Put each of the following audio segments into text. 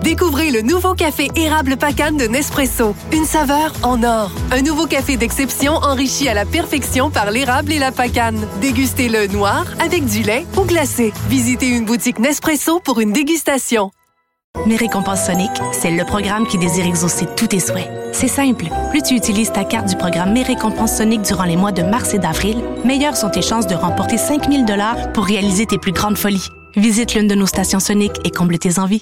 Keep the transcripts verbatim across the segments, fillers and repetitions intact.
Découvrez le nouveau café érable Pacane de Nespresso. Une saveur en or. Un nouveau café d'exception enrichi à la perfection par l'érable et la pacane. Dégustez-le noir, avec du lait ou glacé. Visitez une boutique Nespresso pour une dégustation. Mes récompenses Sonic, c'est le programme qui désire exaucer tous tes souhaits. C'est simple. Plus tu utilises ta carte du programme Mes récompenses Sonic durant les mois de mars et d'avril, meilleures sont tes chances de remporter cinq mille dollars pour réaliser tes plus grandes folies. Visite l'une de nos stations Sonic et comble tes envies.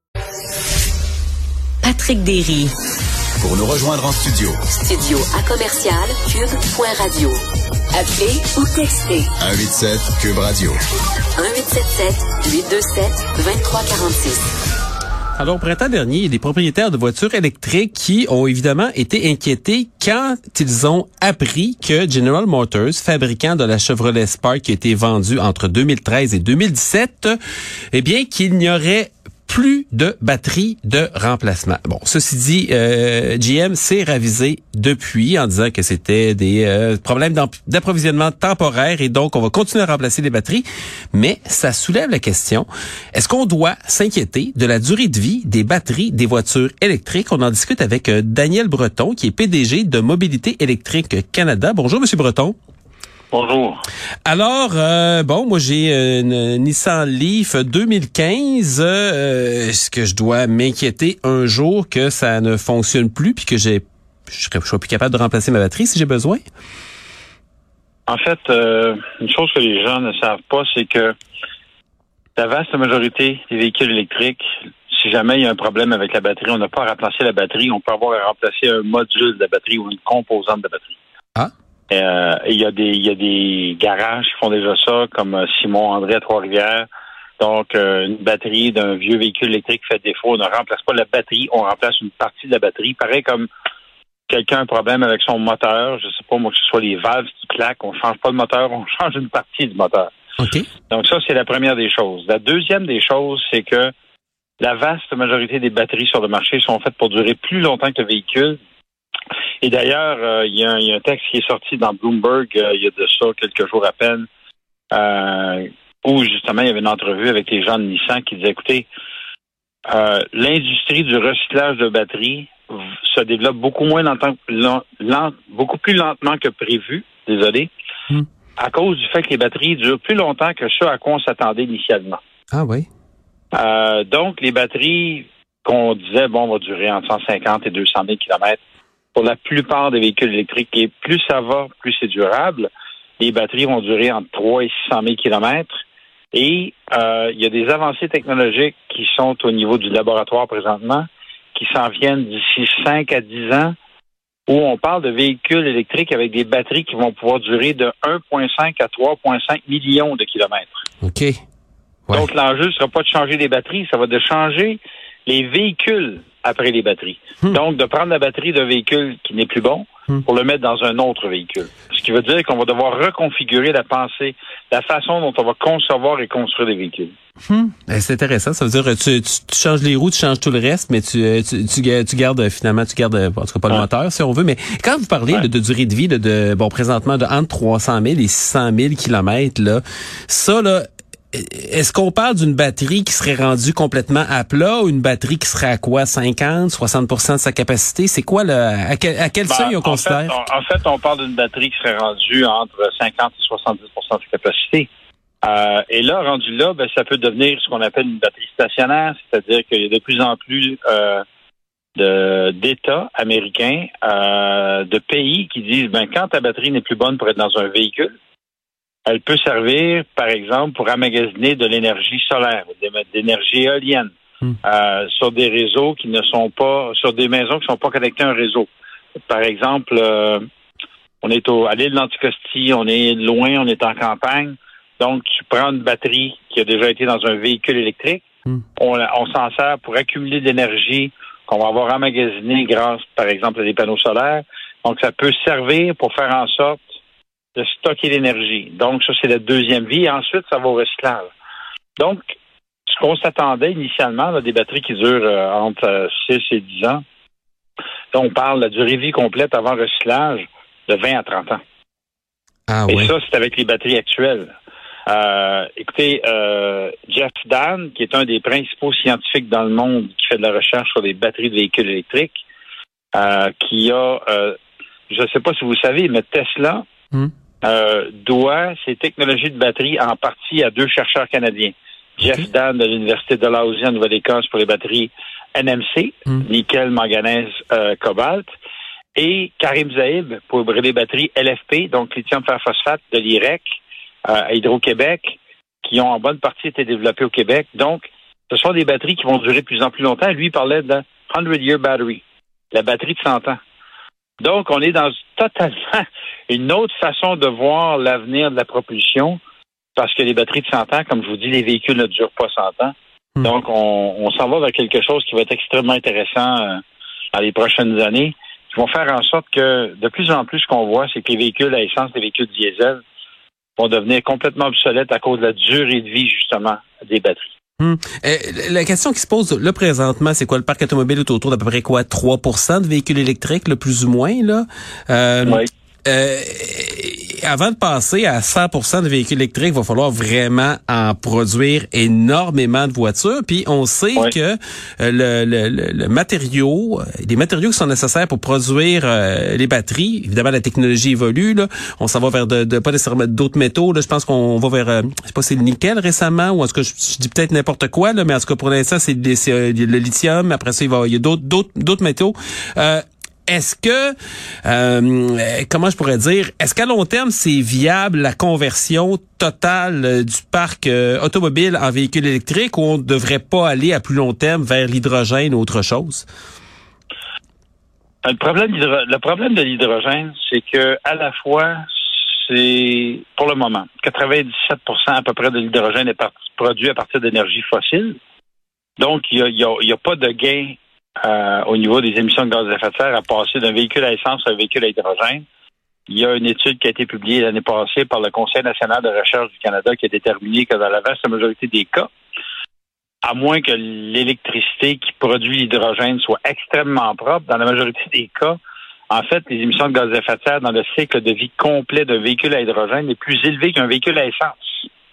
Patrick Derry. Pour nous rejoindre en studio. Studio à commercial cube point radio. Appelez ou textez. un huit sept cube radio. un huit sept sept huit deux sept deux trois quatre six. Alors, au printemps dernier, il y a des propriétaires de voitures électriques qui ont évidemment été inquiétés quand ils ont appris que General Motors, fabricant de la Chevrolet Spark qui a été vendue entre deux mille treize et deux mille dix-sept, eh bien, qu'il n'y aurait plus de batterie de remplacement. Bon, ceci dit, euh, G M s'est ravisé depuis en disant que c'était des euh, problèmes d'approvisionnement temporaire et donc on va continuer à remplacer les batteries. Mais ça soulève la question, est-ce qu'on doit s'inquiéter de la durée de vie des batteries des voitures électriques? On en discute avec euh, Daniel Breton, qui est P D G de Mobilité électrique Canada. Bonjour, Monsieur Breton. Bonjour. Alors, euh, bon, moi j'ai une Nissan Leaf deux mille quinze. Euh, est-ce que je dois m'inquiéter un jour que ça ne fonctionne plus puis que j'ai, je serais, je serais plus capable de remplacer ma batterie si j'ai besoin? En fait, euh, une chose que les gens ne savent pas, c'est que la vaste majorité des véhicules électriques, si jamais il y a un problème avec la batterie, on n'a pas à remplacer la batterie, on peut avoir à remplacer un module de la batterie ou une composante de la batterie. Ah. Euh, il y a des il y a des garages qui font déjà ça, comme Simon André à Trois-Rivières. Donc, euh, une batterie d'un vieux véhicule électrique fait défaut, on ne remplace pas la batterie, on remplace une partie de la batterie. Pareil comme quelqu'un a un problème avec son moteur, je sais pas moi que ce soit les valves qui claquent, on change pas le moteur, on change une partie du moteur. OK. Donc ça, c'est la première des choses. La deuxième des choses, c'est que la vaste majorité des batteries sur le marché sont faites pour durer plus longtemps que le véhicule. Et d'ailleurs, euh, il y, y a un texte qui est sorti dans Bloomberg euh, il y a de ça quelques jours à peine, euh, où justement il y avait une entrevue avec les gens de Nissan qui disaient, écoutez, euh, l'industrie du recyclage de batteries se développe beaucoup moins longtemps, lent, lent, beaucoup plus lentement que prévu, désolé, mm. à cause du fait que les batteries durent plus longtemps que ce à quoi on s'attendait initialement. Ah oui. Euh, donc, les batteries qu'on disait, bon, vont durer entre cent cinquante et deux cent mille kilomètres, pour la plupart des véhicules électriques, et plus ça va, plus c'est durable. Les batteries vont durer entre trois et six cent mille kilomètres. Et euh, il y a des avancées technologiques qui sont au niveau du laboratoire présentement, qui s'en viennent d'ici cinq à dix ans, où on parle de véhicules électriques avec des batteries qui vont pouvoir durer de un virgule cinq à trois virgule cinq millions de kilomètres. OK. Ouais. Donc, l'enjeu ne sera pas de changer les batteries, ça va de changer les véhicules après les batteries. Hmm. Donc, de prendre la batterie d'un véhicule qui n'est plus bon hmm. pour le mettre dans un autre véhicule. Ce qui veut dire qu'on va devoir reconfigurer la pensée, la façon dont on va concevoir et construire des véhicules. Hmm. C'est intéressant. Ça veut dire que tu, tu, tu changes les roues, tu changes tout le reste, mais tu, tu, tu, tu gardes finalement, tu gardes, en tout cas pas le ouais. moteur, si on veut. Mais quand vous parlez ouais. de, de durée de vie, de, de bon, présentement, de entre trois cent mille et six cent mille kilomètres, là, ça, là, est-ce qu'on parle d'une batterie qui serait rendue complètement à plat ou une batterie qui serait à quoi? cinquante, soixante pour cent de sa capacité? C'est quoi, le, à quel, à quel ben, seuil on considère? Fait, on, en fait, on parle d'une batterie qui serait rendue entre cinquante et soixante-dix pour cent de sa capacité. Euh, et là, rendu là, ben, ça peut devenir ce qu'on appelle une batterie stationnaire, c'est-à-dire qu'il y a de plus en plus euh, de, d'États américains, euh, de pays qui disent, ben, quand ta batterie n'est plus bonne pour être dans un véhicule, elle peut servir, par exemple, pour emmagasiner de l'énergie solaire, de l'énergie éolienne, mmh. euh, sur des réseaux qui ne sont pas, sur des maisons qui ne sont pas connectées à un réseau. Par exemple, euh, on est au, à l'île d'Anticosti, on est loin, on est en campagne. Donc, tu prends une batterie qui a déjà été dans un véhicule électrique, mmh. on, on s'en sert pour accumuler de l'énergie qu'on va avoir emmagasinée grâce, par exemple, à des panneaux solaires. Donc, ça peut servir pour faire en sorte de stocker l'énergie. Donc, ça, c'est la deuxième vie. Et ensuite, ça va au recyclage. Donc, ce qu'on s'attendait initialement, là, des batteries qui durent euh, entre euh, six et dix ans, là, on parle de la durée de vie complète avant recyclage de vingt à trente ans. Ah, et ouais. ça, c'est avec les batteries actuelles. Euh, écoutez, euh, Jeff Dahn, qui est un des principaux scientifiques dans le monde qui fait de la recherche sur les batteries de véhicules électriques, euh, qui a, euh, je ne sais pas si vous savez, mais Tesla mm. euh, doit ses technologies de batterie en partie à deux chercheurs canadiens. Okay. Jeff Dahn de l'Université de Dalhousie en Nouvelle-Écosse pour les batteries N M C, mm. nickel, manganèse, euh, cobalt, et Karim Zaïb pour les batteries L F P, donc lithium fer phosphate de l'I R E C, euh, à Hydro-Québec, qui ont en bonne partie été développées au Québec. Donc, ce sont des batteries qui vont durer de plus en plus longtemps. Lui, il parlait de hundred-year battery, la batterie de cent ans. Donc, on est dans totalement une autre façon de voir l'avenir de la propulsion, parce que les batteries de cent ans, comme je vous dis, les véhicules ne durent pas cent ans. Mmh. Donc, on, on s'en va vers quelque chose qui va être extrêmement intéressant euh, dans les prochaines années, qui vont faire en sorte que, de plus en plus, ce qu'on voit, c'est que les véhicules à essence, les véhicules diesel, vont devenir complètement obsolètes à cause de la durée de vie, justement, des batteries. Hum. Euh, la question qui se pose là présentement, c'est quoi, le parc automobile est autour d'à peu près quoi, trois pour cent de véhicules électriques, le plus ou moins, là? Euh, oui. Euh, avant de passer à cent pour cent de véhicules électriques, il va falloir vraiment en produire énormément de voitures. Puis on sait oui. que euh, le, le, le matériau, les matériaux qui sont nécessaires pour produire euh, les batteries, évidemment la technologie évolue. Là, on s'en va vers de, de pas nécessairement d'autres métaux. Là, je pense qu'on va vers, euh, je sais pas, c'est le nickel récemment, ou en tout cas, je, je dis peut-être n'importe quoi. Là, mais en tout cas pour l'instant, c'est, c'est euh, le lithium. Après ça, il va, il y a d'autres, d'autres, d'autres métaux. Euh, Est-ce que, euh, comment je pourrais dire, est-ce qu'à long terme, c'est viable la conversion totale euh, du parc euh, automobile en véhicules électriques, ou on ne devrait pas aller à plus long terme vers l'hydrogène ou autre chose? Le problème, le problème de l'hydrogène, c'est que à la fois, c'est, pour le moment, quatre-vingt-dix-sept pour cent à peu près de l'hydrogène est produit à partir d'énergie fossile. Donc, il n'y a, a, a pas de gain Euh, au niveau des émissions de gaz à effet de serre à passer d'un véhicule à essence à un véhicule à hydrogène. Il y a une étude qui a été publiée l'année passée par le Conseil national de recherche du Canada qui a déterminé que dans la vaste majorité des cas, à moins que l'électricité qui produit l'hydrogène soit extrêmement propre, dans la majorité des cas, en fait, les émissions de gaz à effet de serre dans le cycle de vie complet d'un véhicule à hydrogène est plus élevé qu'un véhicule à essence.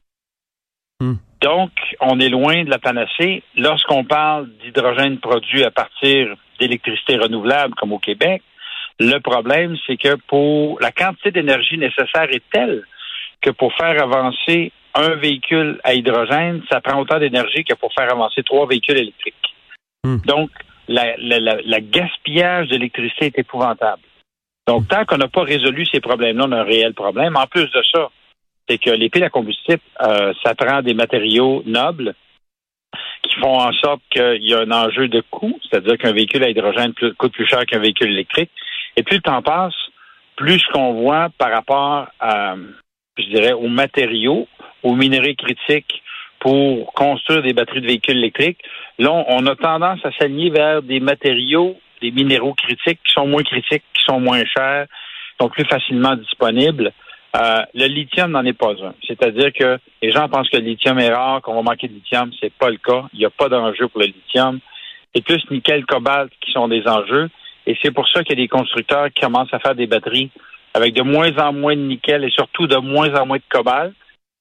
Hmm. Donc, on est loin de la panacée. Lorsqu'on parle d'hydrogène produit à partir d'électricité renouvelable, comme au Québec, le problème, c'est que pour la quantité d'énergie nécessaire est telle que pour faire avancer un véhicule à hydrogène, ça prend autant d'énergie que pour faire avancer trois véhicules électriques. Hmm. Donc, la, la, la, la gaspillage d'électricité est épouvantable. Donc, tant qu'on n'a pas résolu ces problèmes-là, on a un réel problème. En plus de ça, c'est que les piles à combustible, euh, ça prend des matériaux nobles qui font en sorte qu'il y a un enjeu de coût, c'est-à-dire qu'un véhicule à hydrogène plus, coûte plus cher qu'un véhicule électrique. Et plus le temps passe, plus ce qu'on voit par rapport à, je dirais, aux matériaux, aux minerais critiques pour construire des batteries de véhicules électriques, là, on a tendance à s'aligner vers des matériaux, des minéraux critiques qui sont moins critiques, qui sont moins chers, sont plus facilement disponibles. Euh, le lithium n'en est pas un. C'est-à-dire que les gens pensent que le lithium est rare, qu'on va manquer de lithium. C'est pas le cas. Il n'y a pas d'enjeu pour le lithium. C'est plus nickel, cobalt qui sont des enjeux. Et c'est pour ça qu'il y a des constructeurs qui commencent à faire des batteries avec de moins en moins de nickel et surtout de moins en moins de cobalt.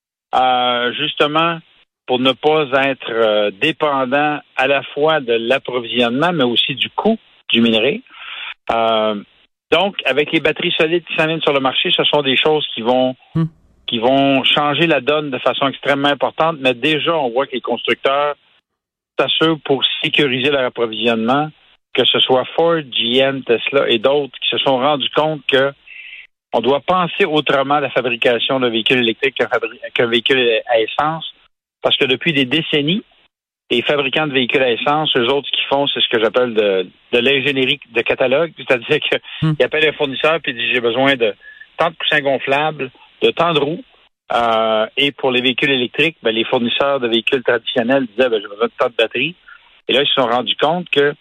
Euh, justement, pour ne pas être euh, dépendant à la fois de l'approvisionnement, mais aussi du coût du minerai. Euh, Donc, avec les batteries solides qui s'en viennent sur le marché, ce sont des choses qui vont hmm. qui vont changer la donne de façon extrêmement importante. Mais déjà, on voit que les constructeurs s'assurent pour sécuriser leur approvisionnement, que ce soit Ford, G M, Tesla et d'autres qui se sont rendus compte que on doit penser autrement à la fabrication d'un véhicule électrique qu'un, fabri- qu'un véhicule à essence, parce que depuis des décennies, les fabricants de véhicules à essence, eux autres, ce qu'ils font, c'est ce que j'appelle de, de l'ingénierie de catalogue. C'est-à-dire qu'ils hmm. appellent un fournisseur et disent, j'ai besoin de tant de coussins gonflables, de tant de roues. Euh, et pour les véhicules électriques, ben, les fournisseurs de véhicules traditionnels disaient, ben, j'ai besoin de tant de batteries. Et là, ils se sont rendus compte que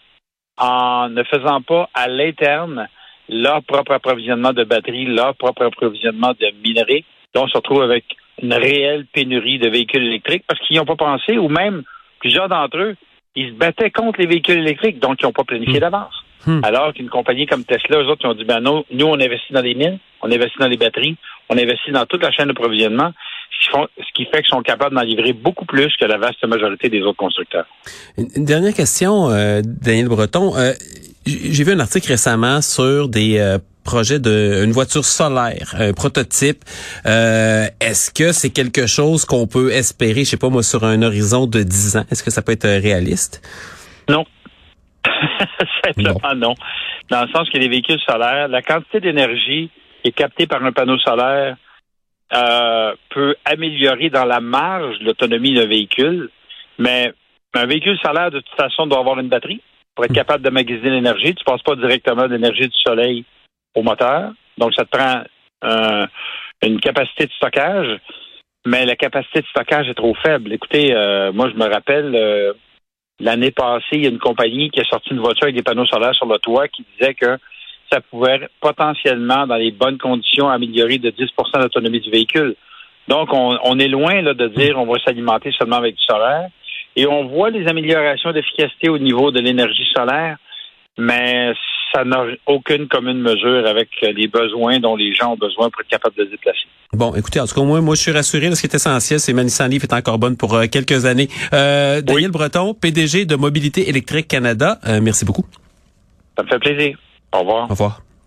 en ne faisant pas à l'interne leur propre approvisionnement de batteries, leur propre approvisionnement de minerais, là, on se retrouve avec une réelle pénurie de véhicules électriques parce qu'ils n'y ont pas pensé, ou même plusieurs d'entre eux, ils se battaient contre les véhicules électriques, donc ils n'ont pas planifié mmh. d'avance. Mmh. Alors qu'une compagnie comme Tesla, eux autres, ils ont dit, ben non, nous, on investit dans les mines, on investit dans les batteries, on investit dans toute la chaîne d'approvisionnement. ce qui, font, ce qui fait qu'ils sont capables d'en livrer beaucoup plus que la vaste majorité des autres constructeurs. Une, une dernière question, euh, Daniel Breton. Euh, j'ai vu un article récemment sur des euh, projets de une voiture solaire, un prototype. Euh, est-ce que c'est quelque chose qu'on peut espérer, je sais pas moi, sur un horizon de dix ans? Est-ce que ça peut être réaliste? Non. Simplement non. non. Dans le sens que les véhicules solaires, la quantité d'énergie qui est captée par un panneau solaire euh, peut améliorer dans la marge l'autonomie d'un véhicule, mais un véhicule solaire, de toute façon, doit avoir une batterie pour être capable de magasiner l'énergie. Tu ne passes pas directement de l'énergie du soleil au moteur. Donc, ça te prend euh, une capacité de stockage, mais la capacité de stockage est trop faible. Écoutez, euh, moi, je me rappelle, euh, l'année passée, il y a une compagnie qui a sorti une voiture avec des panneaux solaires sur le toit qui disait que ça pouvait potentiellement, dans les bonnes conditions, améliorer de dix pour cent l'autonomie du véhicule. Donc, on, on est loin là, de dire on va s'alimenter seulement avec du solaire. Et on voit les améliorations d'efficacité au niveau de l'énergie solaire, mais ça n'a aucune commune mesure avec les besoins dont les gens ont besoin pour être capables de se déplacer. Bon, écoutez, en tout cas, moi, moi je suis rassuré. Là, ce qui est essentiel, c'est que ma Nissan Leaf est encore bonne pour euh, quelques années. Euh, Daniel oui. Breton, P D G de Mobilité électrique Canada, euh, merci beaucoup. Ça me fait plaisir. Au revoir. Au revoir.